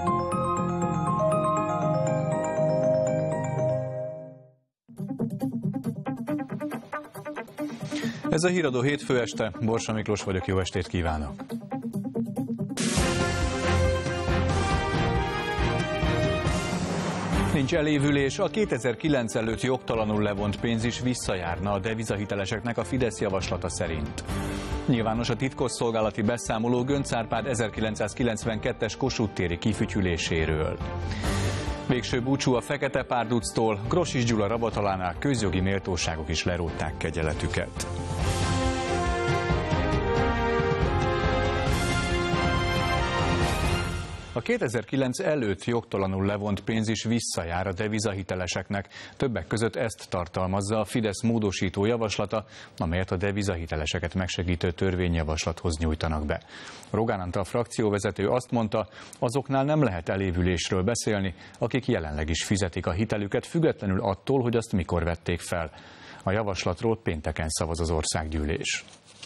Ez a Híradó hétfő este, Borsa Miklós vagyok, jó estét kívánok! Nincs elévülés, a 2009 előtt jogtalanul levont pénz is visszajárna a devizahiteleseknek a Fidesz javaslata szerint. Nyilvános a titkosszolgálati beszámoló Göncz Árpád 1992-es Kossuth téri kifütyüléséről. Végső búcsú a Fekete Párductól, Grossis Gyula ravatalánál közjogi méltóságok is lerótták kegyeletüket. A 2009 előtt jogtalanul levont pénz is visszajár a devizahiteleseknek. Többek között ezt tartalmazza a Fidesz módosító javaslata, amelyet a devizahiteleseket megsegítő törvényjavaslathoz nyújtanak be. Rogán Antal frakcióvezető azt mondta, azoknál nem lehet elévülésről beszélni, akik jelenleg is fizetik a hitelüket, függetlenül attól, hogy azt mikor vették fel. A javaslatról pénteken szavaz az országgyűlés.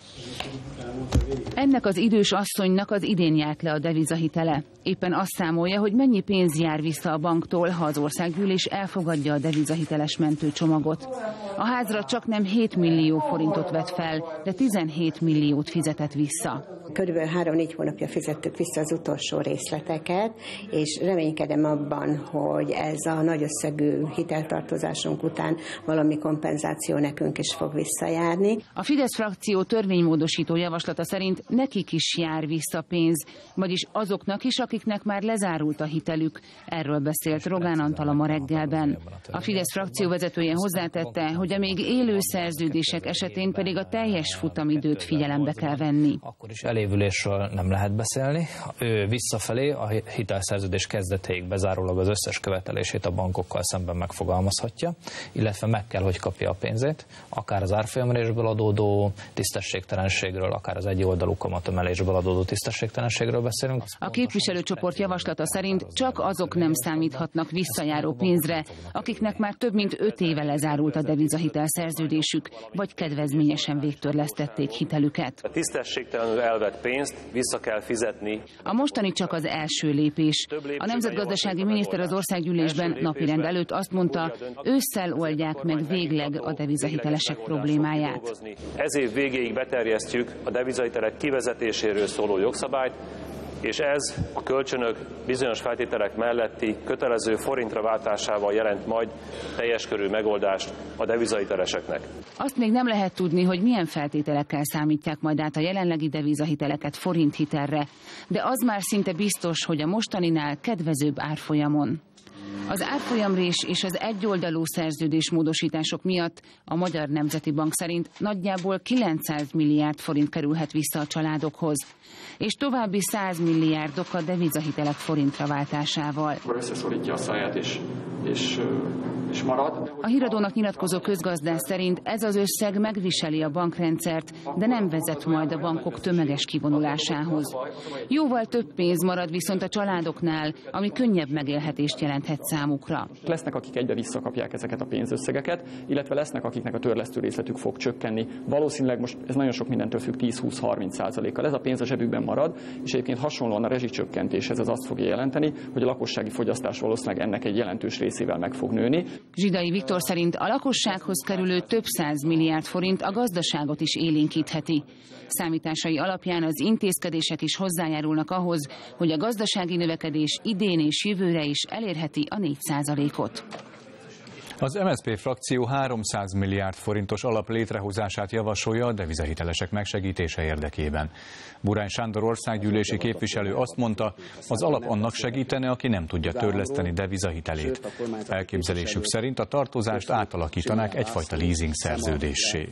Ennek az idős asszonynak az idén járt le a devizahitele. Éppen azt számolja, hogy mennyi pénz jár vissza a banktól, ha az országgyűlés elfogadja a devizahiteles mentőcsomagot. A házra csaknem 7 millió forintot vett fel, de 17 milliót fizetett vissza. Körülbelül 3-4 hónapja fizettük vissza az utolsó részleteket, és reménykedem abban, hogy ez a nagy összegű hiteltartozásunk után valami kompenzáció nekünk is fog visszajárni. A Fidesz frakció törvénymódosító javaslata szerint nekik is jár vissza pénz, vagyis azoknak is, akiknek már lezárult a hitelük. Erről beszélt Rogán Antal a ma reggelben. A Fidesz frakció vezetője hozzátette, hogy a még élő szerződések esetén pedig a teljes futamidőt figyelembe kell venni. Akkor is elévülésről nem lehet beszélni. Ő visszafelé a hitelszerződés kezdetéig bezárólag az összes követelését a bankokkal szemben megfogalmazhatja, illetve meg kell, hogy kapja a pénzét, akár az árfolyamrésből adódó tisztességtelenségről, akár az egyoldalú kamatemelésből adódó tisztességtelenségről beszélünk. A képviselőcsoport javaslata szerint csak azok nem számíthatnak visszajáró pénzre, akiknek már több mint 5 éve lezárult a devizahitel szerződésük, vagy kedvezményesen végtörlesztették hitelüket. A tisztességtelenül elvett pénzt vissza kell fizetni. A mostani csak az első lépés. A nemzetgazdasági miniszter az országgyűlésben napirend előtt azt mondta, ősszel oldják meg végleg a devizahitelesek problémáját. Ez év végéig beterjesztjük a devizahitelek kivezetéséről szóló jogszabályt, és ez a kölcsönök bizonyos feltételek melletti kötelező forintra váltásával jelent majd teljes körű megoldást a devizahiteleseknek. Azt még nem lehet tudni, hogy milyen feltételekkel számítják majd át a jelenlegi devizahiteleket forinthitelre, de az már szinte biztos, hogy a mostaninál kedvezőbb árfolyamon. Az árfolyamrés és az egyoldalú szerződésmódosítások miatt a Magyar Nemzeti Bank szerint nagyjából 900 milliárd forint kerülhet vissza a családokhoz, és további 100 milliárdok a devizahitelek forintra váltásával. Akkor összeszorítja a száját és marad. A Híradónak nyilatkozó közgazdász szerint ez az összeg megviseli a bankrendszert, de nem vezet majd a bankok tömeges kivonulásához. Jóval több pénz marad viszont a családoknál, ami könnyebb megélhetést jelenthet számukra. Lesznek, akik egybe visszakapják ezeket a pénzösszegeket, illetve lesznek, akiknek a törlesztő részletük fog csökkenni. Valószínűleg most ez nagyon sok mindentől függ, 10-20-30%-kal. Ez a pénz a zsebükben marad, és egyébként hasonlóan a rezsicsökkentéshez ez azt fogja jelenteni, hogy a lakossági fogyasztás valószínűleg ennek egy jelentős részével meg fog nőni. Zsidai Viktor szerint a lakossághoz kerülő több 100 milliárd forint a gazdaságot is élénkítheti. Számításai alapján az intézkedések is hozzájárulnak ahhoz, hogy a gazdasági növekedés idén és jövőre is elérheti a 4%-ot. Az MSZP frakció 300 milliárd forintos alap létrehozását javasolja a devizahitelesek megsegítése érdekében. Burány Sándor országgyűlési képviselő azt mondta, az alap annak segítene, aki nem tudja törleszteni devizahitelét. Elképzelésük szerint a tartozást átalakítanák egyfajta leasing szerződéssé.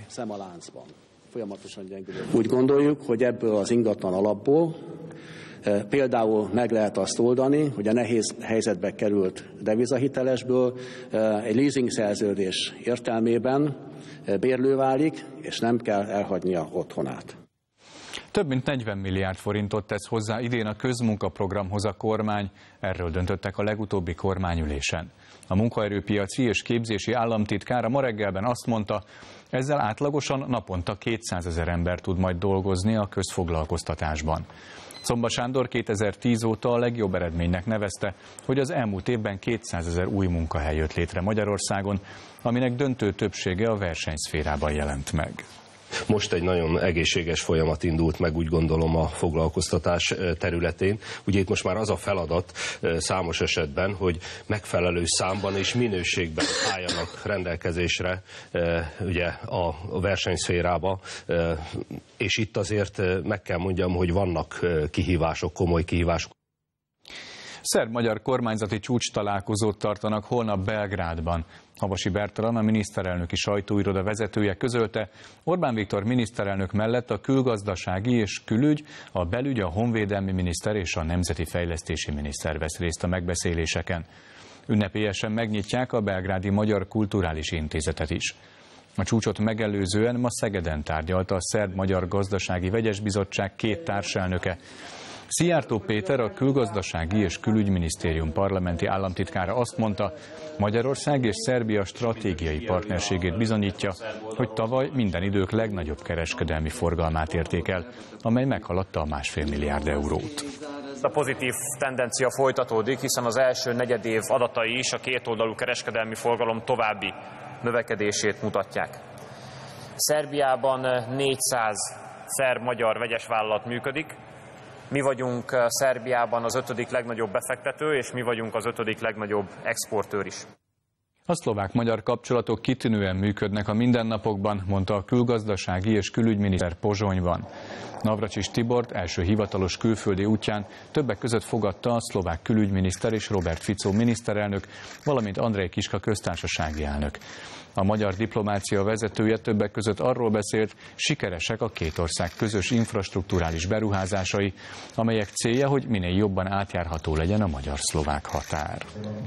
Úgy gondoljuk, hogy ebből az ingatlan alapból például meg lehet azt oldani, hogy a nehéz helyzetbe került devizahitelesből egy leasing szerződés értelmében bérlő válik, és nem kell elhagynia otthonát. Több mint 40 milliárd forintot tesz hozzá idén a közmunkaprogramhoz a kormány, erről döntöttek a legutóbbi kormányülésen. A munkaerőpiaci és képzési államtitkár ma reggelben azt mondta, ezzel átlagosan naponta 200 000 ember tud majd dolgozni a közfoglalkoztatásban. Szomba Sándor 2010 óta a legjobb eredménynek nevezte, hogy az elmúlt évben 200 000 új munkahely jött létre Magyarországon, aminek döntő többsége a versenyszférában jelent meg. Most egy nagyon egészséges folyamat indult meg, úgy gondolom, a foglalkoztatás területén. Ugye itt most már az a feladat számos esetben, hogy megfelelő számban és minőségben álljanak rendelkezésre ugye a versenyszférába, és itt azért meg kell mondjam, hogy vannak kihívások, komoly kihívások. Szerb-magyar kormányzati csúcstalálkozót tartanak holnap Belgrádban. Havasi Bertalan, a miniszterelnöki sajtóiroda vezetője közölte, Orbán Viktor miniszterelnök mellett a külgazdasági és külügy, a belügy, a honvédelmi miniszter és a nemzeti fejlesztési miniszter vesz részt a megbeszéléseken. Ünnepélyesen megnyitják a belgrádi Magyar Kulturális Intézetet is. A csúcsot megelőzően ma Szegeden tárgyalta a Szerb-Magyar Gazdasági Vegyes Bizottság 2 társelnöke. Szijjártó Péter, a Külgazdasági és Külügyminisztérium parlamenti államtitkára azt mondta, Magyarország és Szerbia stratégiai partnerségét bizonyítja, hogy tavaly minden idők legnagyobb kereskedelmi forgalmát érték el, amely meghaladta a 1,5 milliárd eurót. A pozitív tendencia folytatódik, hiszen az első negyedév adatai is a kétoldalú kereskedelmi forgalom további növekedését mutatják. Szerbiában 400 szerb-magyar vegyes vállalat működik. Mi vagyunk Szerbiában az 5. legnagyobb befektető, és mi vagyunk az 5. legnagyobb exportőr is. A szlovák-magyar kapcsolatok kitűnően működnek a mindennapokban, mondta a külgazdasági és külügyminiszter Pozsonyban. Navracsics Tibort első hivatalos külföldi útján többek között fogadta a szlovák külügyminiszter és Robert Fico miniszterelnök, valamint Andrej Kiska köztársasági elnök. A magyar diplomácia vezetője többek között arról beszélt, sikeresek a 2 ország közös infrastrukturális beruházásai, amelyek célja, hogy minél jobban átjárható legyen a magyar-szlovák határ.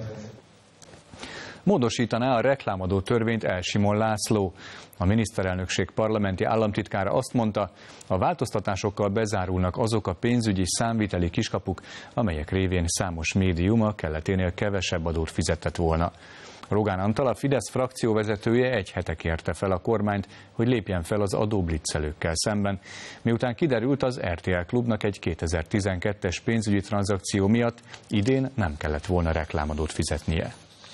Módosítaná a reklámadó törvényt Elsimon László. A miniszterelnökség parlamenti államtitkára azt mondta, a változtatásokkal bezárulnak azok a pénzügyi számviteli kiskapuk, amelyek révén számos médium a kelleténél kevesebb adót fizetett volna. Rogán Antal, a Fidesz frakcióvezetője 1 hete kérte fel a kormányt, hogy lépjen fel az adóblitzelőkkel szemben, miután kiderült, az RTL Klubnak egy 2012-es pénzügyi tranzakció miatt idén nem kellett volna reklámadót fizetnie.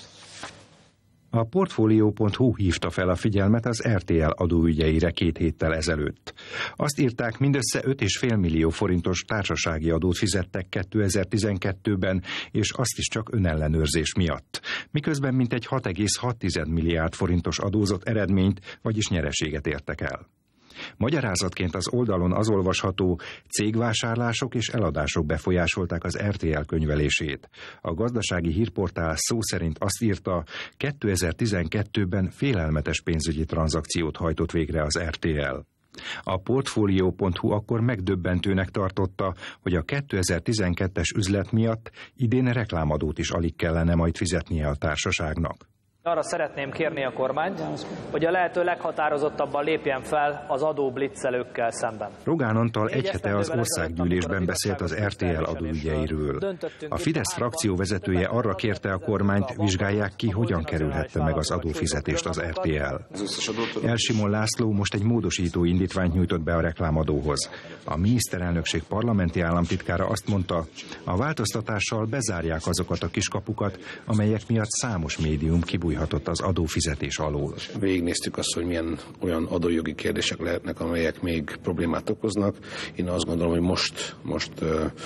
A Portfolio.hu hívta fel a figyelmet az RTL adóügyeire 2 héttel ezelőtt. Azt írták, mindössze 5,5 millió forintos társasági adót fizettek 2012-ben, és azt is csak önellenőrzés miatt. Miközben mintegy 6,6 milliárd forintos adózott eredményt, vagyis nyereséget értek el. Magyarázatként az oldalon az olvasható, cégvásárlások és eladások befolyásolták az RTL könyvelését. A gazdasági hírportál szó szerint azt írta, 2012-ben félelmetes pénzügyi tranzakciót hajtott végre az RTL. A Portfolio.hu akkor megdöbbentőnek tartotta, hogy a 2012-es üzlet miatt idén reklámadót is alig kellene majd fizetnie a társaságnak. Arra szeretném kérni a kormányt, hogy a lehető leghatározottabban lépjen fel az adóblitzelőkkel szemben. Rogán Antal 1 hete az országgyűlésben beszélt az RTL adóügyeiről. A Fidesz frakcióvezetője arra kérte a kormányt, vizsgálják ki, hogyan kerülhette meg az adófizetést az RTL. Elsimon László most egy módosító indítványt nyújtott be a reklámadóhoz. A miniszterelnökség parlamenti államtitkára azt mondta, a változtatással bezárják azokat a kiskapukat, amelyek miatt számos médium kibújhatott az adófizetés alól. Végignéztük azt, hogy milyen olyan adójogi kérdések lehetnek, amelyek még problémát okoznak. Én azt gondolom, hogy most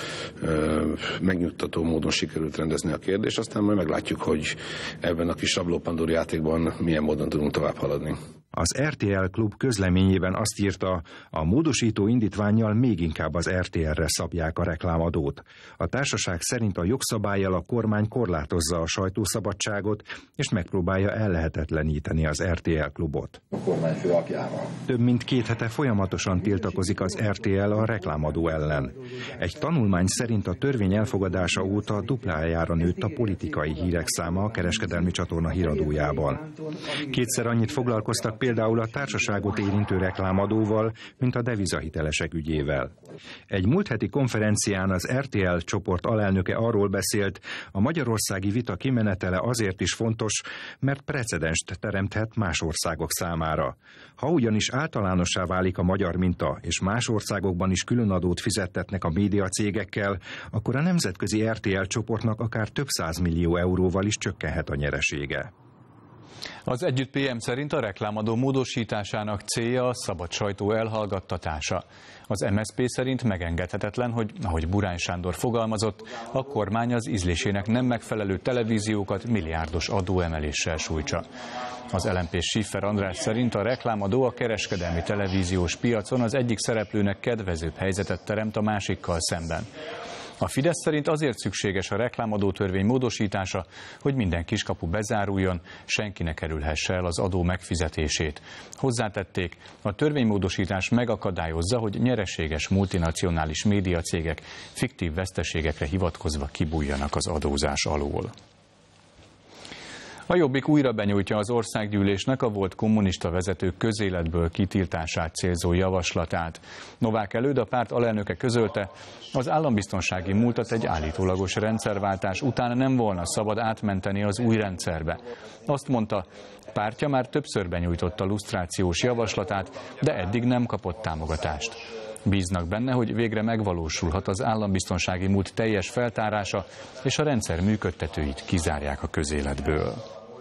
megnyugtató módon sikerült rendezni a kérdést, aztán majd meglátjuk, hogy ebben a kis sablópandúr játékban milyen módon tudunk tovább haladni. Az RTL Klub közleményében azt írta, a módosító indítvánnyal még inkább az RTL-re szabják a reklámadót. A társaság szerint a jogszabállyal a kormány korlátozza a sajtószabadságot, és megpróbálja ellehetetleníteni az RTL Klubot. A kormány főapjával. Több mint 2 hete folyamatosan tiltakozik az RTL a reklámadó ellen. Egy tanulmány szerint a törvény elfogadása óta duplájára nőtt a politikai hírek száma a kereskedelmi csatorna híradójában. 2-szer annyit foglalkoztak például a társaságot érintő reklámadóval, mint a devizahitelesek ügyével. Egy múlt heti konferencián az RTL csoport alelnöke arról beszélt, a magyarországi vita kimenetele azért is fontos, mert precedenst teremthet más országok számára. Ha ugyanis általánossá válik a magyar minta, és más országokban is különadót fizettetnek a médiacégekkel, akkor a nemzetközi RTL csoportnak akár több 100 millió euróval is csökkenhet a nyeresége. Az Együtt PM szerint a reklámadó módosításának célja a szabad sajtó elhallgattatása. Az MSZP szerint megengedhetetlen, hogy, ahogy Burány Sándor fogalmazott, a kormány az ízlésének nem megfelelő televíziókat milliárdos adóemeléssel sújtsa. Az LMP-s Schiffer András szerint a reklámadó a kereskedelmi televíziós piacon az egyik szereplőnek kedvezőbb helyzetet teremt a másikkal szemben. A Fidesz szerint azért szükséges a reklámadótörvény módosítása, hogy minden kiskapu bezáruljon, senki ne kerülhesse el az adó megfizetését. Hozzátették, a törvénymódosítás megakadályozza, hogy nyereséges multinacionális médiacégek fiktív veszteségekre hivatkozva kibújjanak az adózás alól. A Jobbik újra benyújtja az országgyűlésnek a volt kommunista vezetők közéletből kitiltását célzó javaslatát. Novák Előd, a párt alelnöke közölte, az állambiztonsági múltat egy állítólagos rendszerváltás után nem volna szabad átmenteni az új rendszerbe. Azt mondta, pártja már többször benyújtotta lusztrációs javaslatát, de eddig nem kapott támogatást. Bíznak benne, hogy végre megvalósulhat az állambiztonsági múlt teljes feltárása, és a rendszer működtetőit kizárják a közéletből.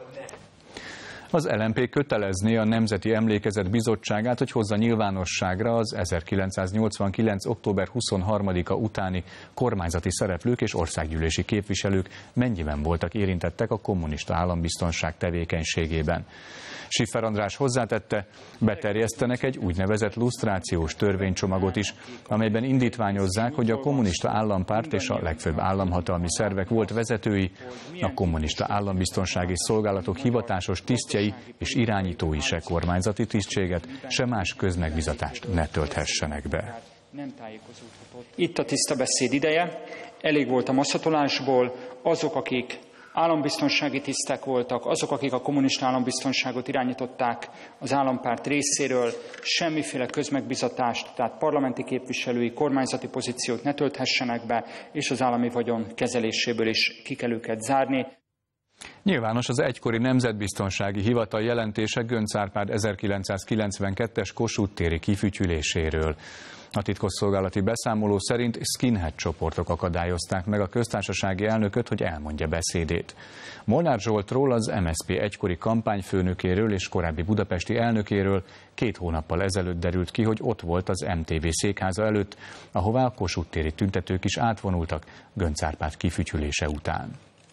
Az LMP kötelezné a Nemzeti Emlékezet Bizottságát, hogy hozza nyilvánosságra az 1989. október 23-a utáni kormányzati szereplők és országgyűlési képviselők mennyiben voltak érintettek a kommunista állambiztonság tevékenységében. Schiffer András hozzátette, beterjesztenek egy úgynevezett lusztrációs törvénycsomagot is, amelyben indítványozzák, hogy a kommunista állampárt és a legfőbb államhatalmi szervek volt vezetői, a kommunista állambiztonsági szolgálatok hivatásos tisztjei és irányítói se kormányzati tisztséget, se más közmegbizatást ne tölthessenek be. Itt a tiszta beszéd ideje, elég volt a masszatolásból, azok, akik állambiztonsági tisztek voltak, azok, akik a kommunista állambiztonságot irányították az állampárt részéről, semmiféle közmegbizatást, tehát parlamenti képviselői, kormányzati pozíciót ne tölthessenek be, és az állami vagyon kezeléséből is ki kell őket zárni. Nyilvános az egykori Nemzetbiztonsági Hivatal jelentése Göncz Árpád 1992-es Kossuth téri kifütyüléséről. A titkosszolgálati beszámoló szerint skinhead csoportok akadályozták meg a köztársasági elnököt, hogy elmondja beszédét. Molnár Zsoltról, az MSZP egykori kampányfőnökéről és korábbi budapesti elnökéről 2 hónappal ezelőtt derült ki, hogy ott volt az MTV székháza előtt, ahová a Kossuth téri tüntetők is átvonultak Göncz Árpád kifütyülése után.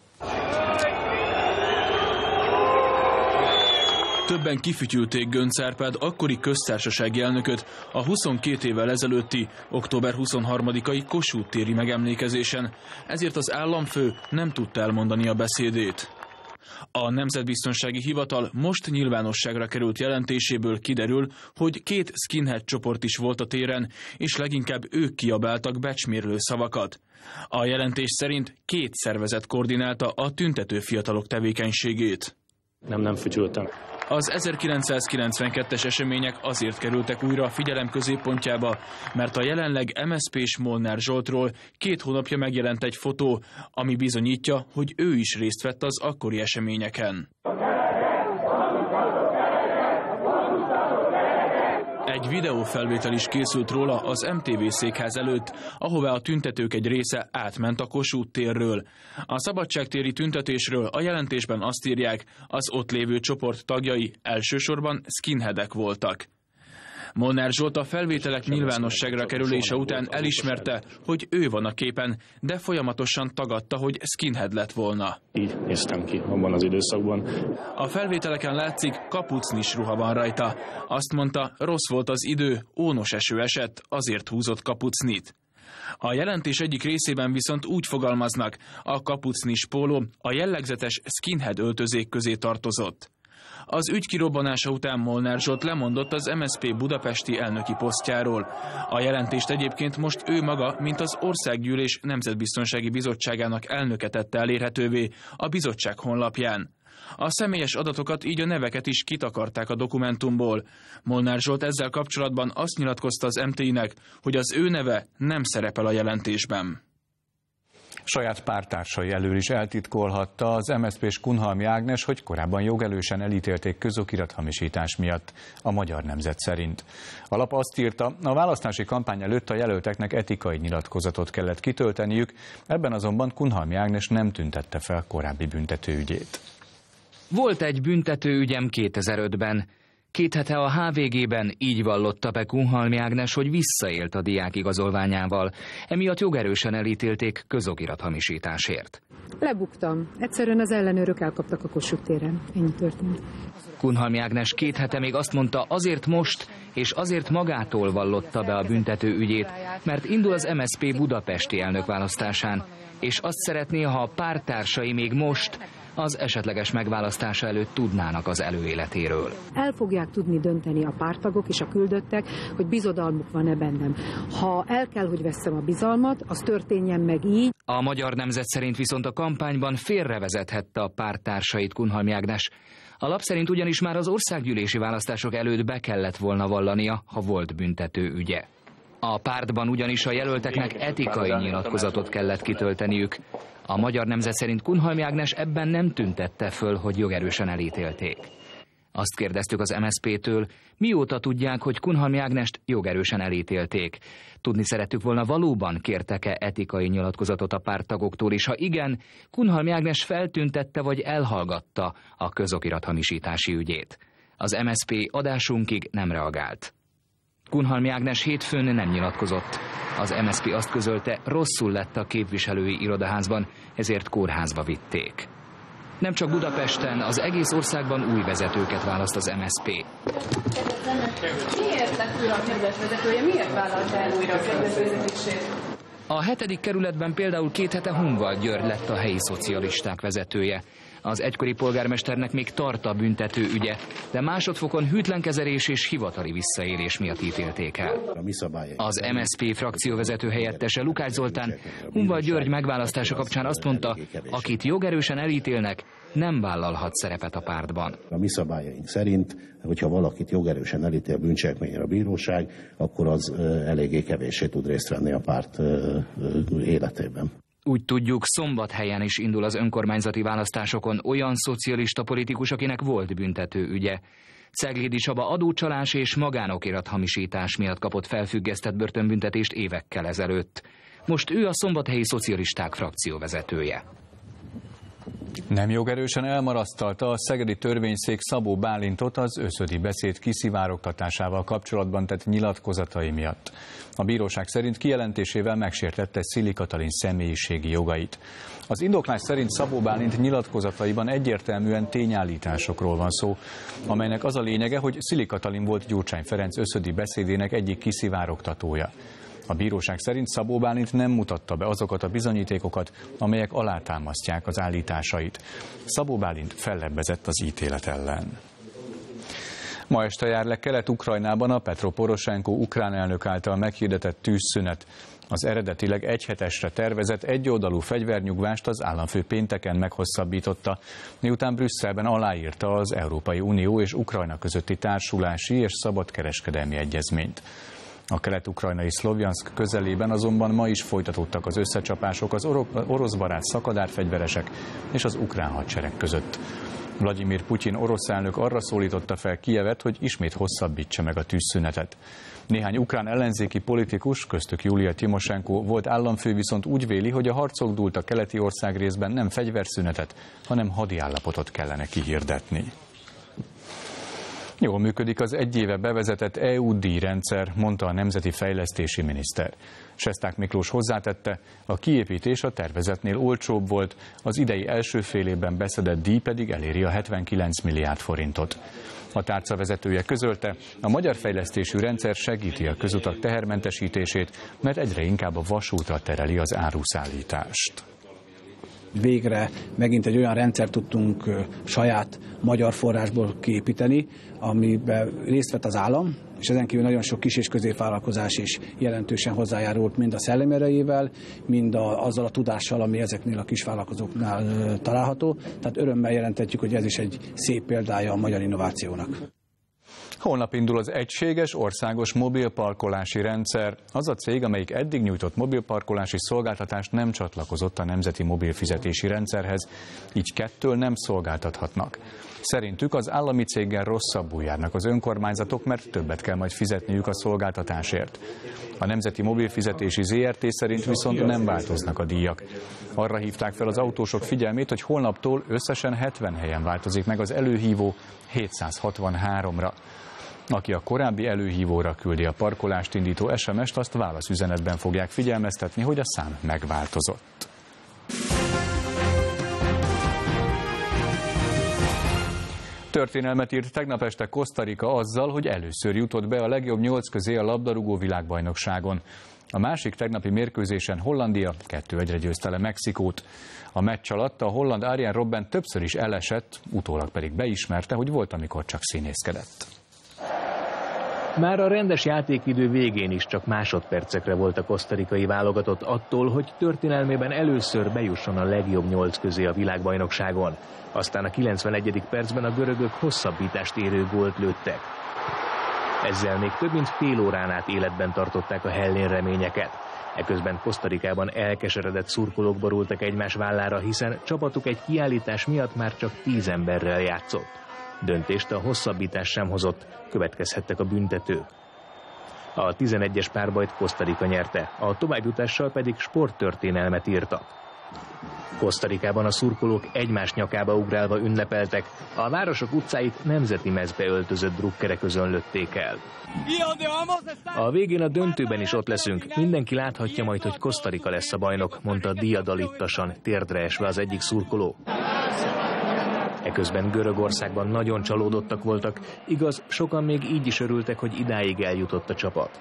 Többen kifütyülték Göncz Árpád akkori köztársasági elnököt a 22 évvel ezelőtti október 23-ai Kossuth téri megemlékezésen, ezért az államfő nem tudta elmondani a beszédét. A Nemzetbiztonsági Hivatal most nyilvánosságra került jelentéséből kiderül, hogy 2 skinhead csoport is volt a téren, és leginkább ők kiabáltak becsmérlő szavakat. A jelentés szerint 2 szervezet koordinálta a tüntető fiatalok tevékenységét. Nem fütyültem. Az 1992-es események azért kerültek újra a figyelem középpontjába, mert a jelenleg MSZP-s Molnár Zsoltról 2 hónapja megjelent egy fotó, ami bizonyítja, hogy ő is részt vett az akkori eseményeken. Egy videófelvétel is készült róla az MTV székház előtt, ahová a tüntetők egy része átment a Kossuth térről. A szabadságtéri tüntetésről a jelentésben azt írják, az ott lévő csoport tagjai elsősorban skinheadek voltak. Molnár Zsolt a felvételek nyilvánosságra kerülése után elismerte, hogy ő van a képen, de folyamatosan tagadta, hogy skinhead lett volna. Így néztem ki abban az időszakban. A felvételeken látszik, kapucnis ruha van rajta. Azt mondta, rossz volt az idő, ónos eső esett, azért húzott kapucnit. A jelentés egyik részében viszont úgy fogalmaznak, a kapucnis póló a jellegzetes skinhead öltözék közé tartozott. Az ügy kirobbanása után Molnár Zsolt lemondott az MSZP budapesti elnöki posztjáról. A jelentést egyébként most ő maga, mint az Országgyűlés Nemzetbiztonsági Bizottságának elnöke tette elérhetővé a bizottság honlapján. A személyes adatokat, így a neveket is kitakarták a dokumentumból. Molnár Zsolt ezzel kapcsolatban azt nyilatkozta az MTI-nek, hogy az ő neve nem szerepel a jelentésben. Saját pártársai elől is eltitkolhatta az MSZP-s Kunhalmi Ágnes, hogy korábban jogerősen elítélték közokirathamisítás miatt, a Magyar Nemzet szerint. A lap azt írta, a választási kampány előtt a jelölteknek etikai nyilatkozatot kellett kitölteniük, ebben azonban Kunhalmi Ágnes nem tüntette fel korábbi büntetőügyét. Volt egy büntetőügyem 2005-ben. 2 hete a HVG-ben így vallotta be Kunhalmi Ágnes, hogy visszaélt a diák igazolványával. Emiatt jogerősen elítélték közokirathamisításért. Lebuktam. Egyszerűen az ellenőrök elkaptak a Kossuth téren. Ennyi történt. Kunhalmi Ágnes 2 hete még azt mondta, azért most és azért magától vallotta be a büntetőügyét, mert indul az MSZP budapesti elnökválasztásán, és azt szeretné, ha a párttársai még most, az esetleges megválasztása előtt tudnának az előéletéről. El fogják tudni dönteni a párttagok és a küldöttek, hogy bizodalmuk van-e bennem. Ha el kell, hogy veszem a bizalmat, az történjen meg így. A Magyar Nemzet szerint viszont a kampányban félrevezethette a párttársait Kunhalmi Ágnes. A lap szerint ugyanis már az országgyűlési választások előtt be kellett volna vallania, ha volt büntető ügye. A pártban ugyanis a jelölteknek etikai nyilatkozatot kellett kitölteniük. A Magyar Nemzet szerint Kunhalmi Ágnes ebben nem tüntette föl, hogy jogerősen elítélték. Azt kérdeztük az MSZP-től, mióta tudják, hogy Kunhalmi Ágnest jogerősen elítélték. Tudni szerettük volna, valóban kértek-e etikai nyilatkozatot a párttagoktól, és ha igen, Kunhalmi Ágnes feltüntette vagy elhallgatta a közokirathamisítási ügyét. Az MSZP adásunkig nem reagált. Kunhalmi Ágnes hétfőn nem nyilatkozott. Az MSZP azt közölte, rosszul lett a képviselői irodaházban, ezért kórházba vitték. Nem csak Budapesten, az egész országban új vezetőket választ az MSZP. Miért lett újra a kerület vezetője? Miért vállalta el újra a kerület vezetését? A 7. kerületben például 2 hete Hunval György lett a helyi szocialisták vezetője. Az egykori polgármesternek még tart a büntető ügye, de másodfokon hűtlenkezelés és hivatali visszaélés miatt ítélték el. Az MSZP frakcióvezető helyettese Lukács Zoltán Hunval György megválasztása kapcsán azt mondta, akit jogerősen elítélnek, nem vállalhat szerepet a pártban. A mi szabályaink szerint, hogyha valakit jogerősen elítél bűncselekményre a bíróság, akkor az eléggé kevéssé tud részt venni a párt életében. Úgy tudjuk, Szombathelyen is indul az önkormányzati választásokon olyan szocialista politikus, akinek volt büntető ügye. Ceglédi Csaba adócsalás és magánokirat-hamisítás miatt kapott felfüggesztett börtönbüntetést évekkel ezelőtt. Most ő a szombathelyi szocialisták frakcióvezetője. Nem jogerősen elmarasztalta a szegedi törvényszék Szabó Bálintot az őszödi beszéd kiszivárogtatásával kapcsolatban tett nyilatkozatai miatt. A bíróság szerint kijelentésével megsértette Szili Katalin személyiségi jogait. Az indoklás szerint Szabó Bálint nyilatkozataiban egyértelműen tényállításokról van szó, amelynek az a lényege, hogy Szili Katalin volt Gyurcsány Ferenc őszödi beszédének egyik kiszivárogtatója. A bíróság szerint Szabó Bálint nem mutatta be azokat a bizonyítékokat, amelyek alátámasztják az állításait. Szabó Bálint fellebbezett az ítélet ellen. Ma este jár le Kelet-Ukrajnában a Petro Poroshenko ukrán elnök által meghirdetett tűzszünet. Az eredetileg 1 hetesre tervezett egyoldalú fegyvernyugvást az államfő pénteken meghosszabbította, miután Brüsszelben aláírta az Európai Unió és Ukrajna közötti társulási és szabadkereskedelmi egyezményt. A kelet-ukrajnai Szlovjanszk közelében azonban ma is folytatódtak az összecsapások az oroszbarát szakadárfegyveresek és az ukrán hadsereg között. Vladimir Putyin orosz elnök arra szólította fel Kijevet, hogy ismét hosszabbítsa meg a tűzszünetet. Néhány ukrán ellenzéki politikus, köztük Julia Timosenko volt államfő, viszont úgy véli, hogy a harcok dúlt a keleti ország részben nem fegyverszünetet, hanem hadiállapotot kellene kihirdetni. Jól működik az 1 éve bevezetett EU díjrendszer, mondta a nemzeti fejlesztési miniszter. Sesták Miklós hozzátette, a kiépítés a tervezetnél olcsóbb volt, az idei első fél évben beszedett díj pedig eléri a 79 milliárd forintot. A tárca vezetője közölte, a magyar fejlesztésű rendszer segíti a közutak tehermentesítését, mert egyre inkább a vasútra tereli az áruszállítást. végre megint egy olyan rendszert tudtunk saját magyar forrásból kiépíteni, amiben részt vett az állam, és ezen kívül nagyon sok kis és középvállalkozás is jelentősen hozzájárult mind a szellemi erejével, mind azzal a tudással, ami ezeknél a kisvállalkozóknál található. Tehát örömmel jelentetjük, hogy ez is egy szép példája a magyar innovációnak. Holnap indul az egységes országos mobilparkolási rendszer. Az a cég, amelyik eddig nyújtott mobilparkolási szolgáltatást, nem csatlakozott a nemzeti mobilfizetési rendszerhez, így kettől nem szolgáltathatnak. Szerintük az állami céggel rosszabbul járnak az önkormányzatok, mert többet kell majd fizetniük a szolgáltatásért. A Nemzeti Mobilfizetési ZRT szerint viszont nem változnak a díjak. Arra hívták fel az autósok figyelmét, hogy holnaptól összesen 70 helyen változik meg az előhívó 763-ra. Aki a korábbi előhívóra küldi a parkolást indító SMS-t, azt válaszüzenetben fogják figyelmeztetni, hogy a szám megváltozott. Történelmet írt tegnap este Costa Rica azzal, hogy először jutott be a legjobb 8 közé a labdarúgó világbajnokságon. A másik tegnapi mérkőzésen Hollandia 2-1-re győzte le Mexikót. A meccs alatt a holland Arjen Robben többször is elesett, utólag pedig beismerte, hogy volt, amikor csak színészkedett. Már a rendes játékidő végén is csak másodpercekre volt a kosztarikai válogatott attól, hogy történelmében először bejusson a legjobb 8 közé a világbajnokságon. Aztán a 91. percben a görögök hosszabbítást érő gólt lőttek. Ezzel még több mint fél órán át életben tartották a hellén reményeket. Eközben Kosztarikában elkeseredett szurkolók borultak egymás vállára, hiszen csapatuk egy kiállítás miatt már csak 10 emberrel játszott. Döntést a hosszabbítás sem hozott, következhettek a büntetők. A 11-es párbajt Kosztarika nyerte, a továbbjutással pedig sporttörténelmet írtak. Kosztarikában a szurkolók egymás nyakába ugrálva ünnepeltek, a városok utcáit nemzeti mezbe öltözött drukkerek özönlötték el. A végén a döntőben is ott leszünk, mindenki láthatja majd, hogy Kosztarika lesz a bajnok, mondta diadalittasan, térdre esve az egyik szurkoló. Eközben Görögországban nagyon csalódottak voltak, igaz, sokan még így is örültek, hogy idáig eljutott a csapat.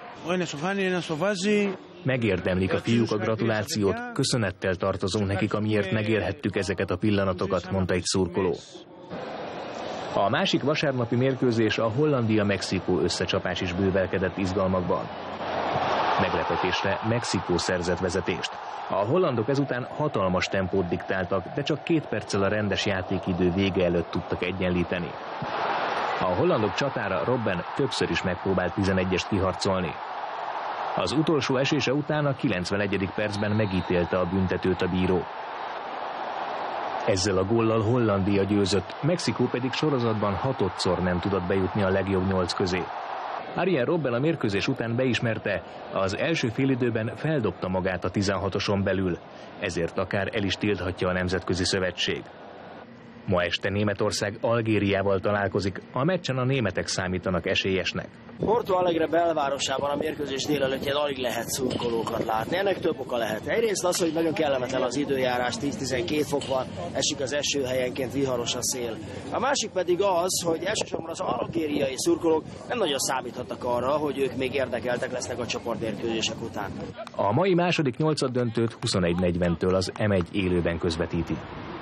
Megérdemlik a fiúk a gratulációt, köszönettel tartozunk nekik, amiért megélhettük ezeket a pillanatokat, mondta egy szurkoló. A másik vasárnapi mérkőzés, a Hollandia-Mexikó összecsapás is bővelkedett izgalmakban. Meglepetésre Mexikó szerzett vezetést. A hollandok ezután hatalmas tempót diktáltak, de csak 2 perccel a rendes játékidő vége előtt tudtak egyenlíteni. A hollandok csatára Robben többször is megpróbált 11-est kiharcolni. Az utolsó esése után a 91. percben megítélte a büntetőt a bíró. Ezzel a góllal Hollandia győzött, Mexikó pedig sorozatban 6-szor nem tudott bejutni a legjobb 8 közé. Arjen Robben a mérkőzés után beismerte, az első félidőben feldobta magát a 16-oson belül, ezért akár el is tilthatja a Nemzetközi Szövetség. Ma este Németország Algériával találkozik, a meccsen a németek számítanak esélyesnek. Porto Alegre belvárosában a mérkőzés délelőttjén alig lehet szurkolókat látni. Ennek több oka lehet. Egyrészt az, hogy nagyon kellemetlen az időjárás, 10-12 fok van, esik az eső, helyenként viharos a szél. A másik pedig az, hogy elsősorban az algériai szurkolók nem nagyon számíthatnak arra, hogy ők még érdekeltek lesznek a csoportmérkőzések után. A mai második 8. döntőt 21:40-től az M1 élőben közvetíti.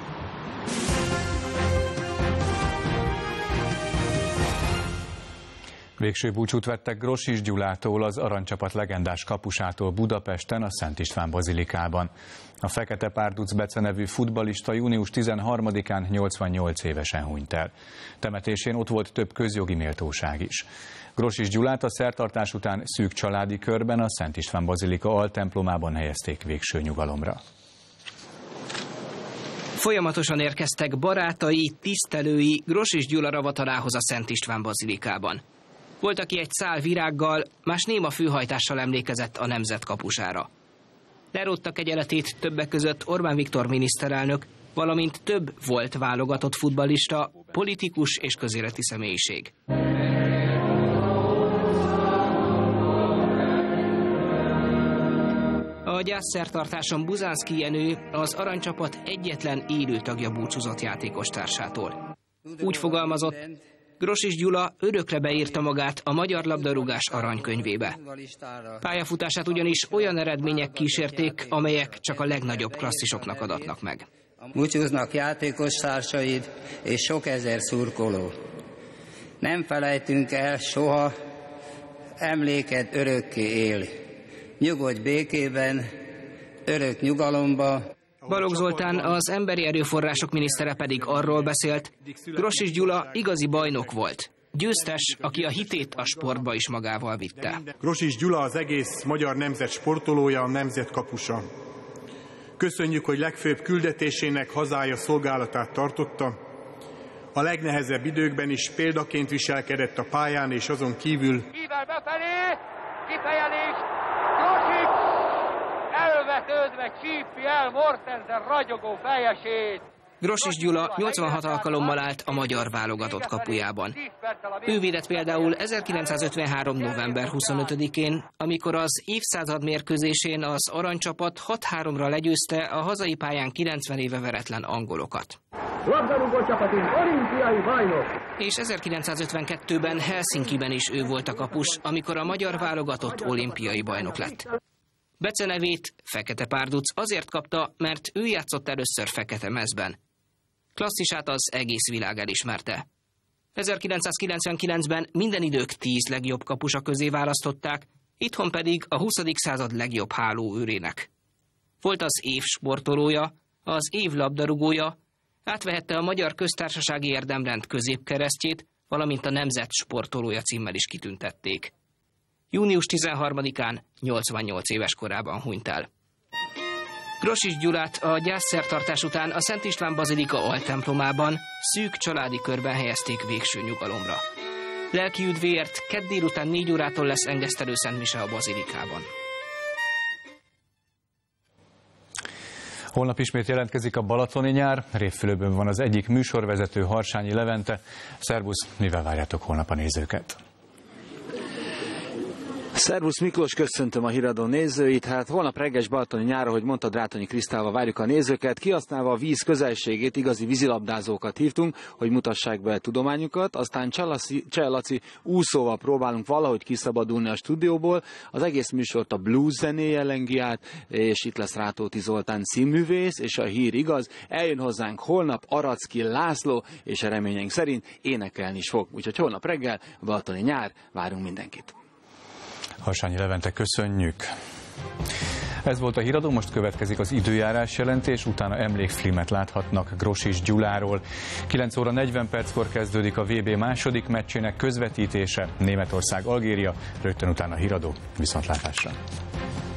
Végső búcsút vettek Grosics Gyulától, az aranycsapat legendás kapusától Budapesten, a Szent István bazilikában. A Fekete Párduc Bece nevű futballista június 13-án 88 évesen hunyt el. Temetésén ott volt több közjogi méltóság is. Grosics Gyulát a szertartás után szűk családi körben a Szent István bazilika altemplomában helyezték végső nyugalomra. Folyamatosan érkeztek barátai, tisztelői Grosics Gyula ravatarához a Szent István bazilikában. Volt, aki egy szál virággal, más néma főhajtással emlékezett a nemzet kapusára. Lerótta kegyeletét többek között Orbán Viktor miniszterelnök, valamint több volt válogatott futballista, politikus és közéleti személyiség. A gyászszertartáson Buzánszky Jenő, az aranycsapat egyetlen élő tagja búcsúzott játékostársától. Úgy fogalmazott, Grosics Gyula örökre beírta magát a magyar labdarúgás aranykönyvébe. Pályafutását ugyanis olyan eredmények kísérték, amelyek csak a legnagyobb klasszisoknak adatnak meg. Búcsúznak játékostársaid és sok ezer szurkoló. Nem felejtünk el soha, emléked örökké él. Nyugodj békében, örök nyugalomba. Balogh Zoltán, az emberi erőforrások minisztere pedig arról beszélt, Grosics Gyula igazi bajnok volt. Győztes, aki a hitét a sportba is magával vitte. Grosics Gyula az egész magyar nemzet sportolója, nemzet kapusa. Köszönjük, hogy legfőbb küldetésének hazája szolgálatát tartotta. A legnehezebb időkben is példaként viselkedett a pályán, és azon kívül... Hível befelé, kifejelés, Grosics elvetődve csípi el Mortensen ragyogó fejesét. Grosics Gyula 86 alkalommal állt a magyar válogatott kapujában. Ő védett például 1953. november 25-én, amikor az évszázad mérkőzésén az aranycsapat 6-3-ra legyőzte a hazai pályán 90 éve veretlen angolokat. Labdarúgó csapatunk olimpiai bajnok! És 1952-ben Helsinkiben is ő volt a kapus, amikor a magyar válogatott olimpiai bajnok lett. Becenevét, Fekete Párduc azért kapta, mert ő játszott először fekete mezben. Klasszisát az egész világ elismerte. 1999-ben minden idők 10 legjobb kapusa közé választották, itthon pedig a 20. század legjobb hálóőrének. Volt az év sportolója, az év labdarúgója, átvehette a Magyar Köztársasági Érdemrend középkeresztjét, valamint a Nemzet sportolója címmel is kitüntették. Június 13-án 88 éves korában hunyt el. Grosics Gyulát a gyászszertartás után a Szent István Bazilika altemplomában szűk családi körben helyezték végső nyugalomra. Lelki üdvéért kedd délután 4 órától lesz engesztelő szentmise a bazilikában. Holnap ismét jelentkezik a balatoni nyár, Révfülöpön van az egyik műsorvezető, Harsányi Levente. Szervusz, mivel várjátok holnap a nézőket? Szervusz Miklós, köszöntöm a Híradó nézőit. Hát holnap regges balatoni nyár, ahogy mondta, Drátonyi Krisztával várjuk a nézőket. Kihasználva a víz közelségét, igazi vízilabdázókat hívtunk, hogy mutassák be tudományukat. Aztán Cseh Laci úszóval próbálunk valahogy kiszabadulni a stúdióból. Az egész műsort a blues zenéje lengi át, és itt lesz Rátóti Zoltán színművész, és a hír igaz. Eljön hozzánk holnap Aracki László, és a reményeink szerint énekelni is fog. Úgyhogy holnap reggel, balatoni nyár, várunk mindenkit. Harsányi Levente, köszönjük! Ez volt a Híradó, most következik az időjárás jelentés, utána emlékfilmet láthatnak Grosics Gyuláról. 9 óra 40 perckor kezdődik a VB második meccsének közvetítése, Németország-Algéria, rögtön utána a Híradó. Viszontlátásra!